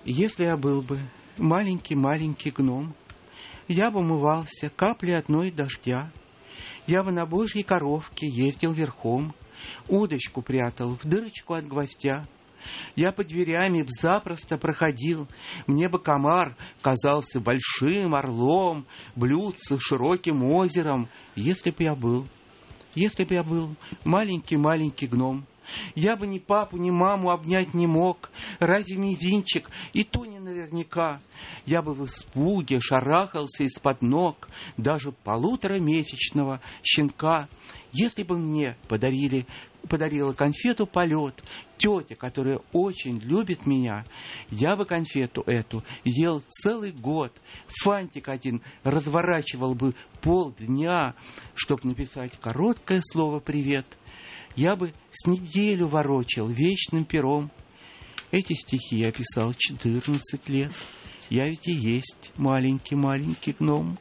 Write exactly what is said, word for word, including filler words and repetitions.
Если я был бы маленький-маленький гном, я бы умывался каплей одной дождя, я бы на божьей коровке ездил верхом, удочку прятал в дырочку от гвоздя, я под дверями запросто проходил, мне бы комар казался большим орлом, блюдце широким озером, если б я был, если б я был маленький-маленький гном. Я бы ни папу, ни маму обнять не мог, ради мизинчик, и то не наверняка. Я бы в испуге шарахался из-под ног даже полуторамесячного щенка. Если бы мне подарили, подарила конфету полет тетя, которая очень любит меня, я бы конфету эту ел целый год. Фантик один разворачивал бы полдня, чтобы написать короткое слово «привет». Я бы с неделю ворочал вечным пером. Эти стихи я писал четырнадцать лет. Я ведь и есть маленький-маленький гном.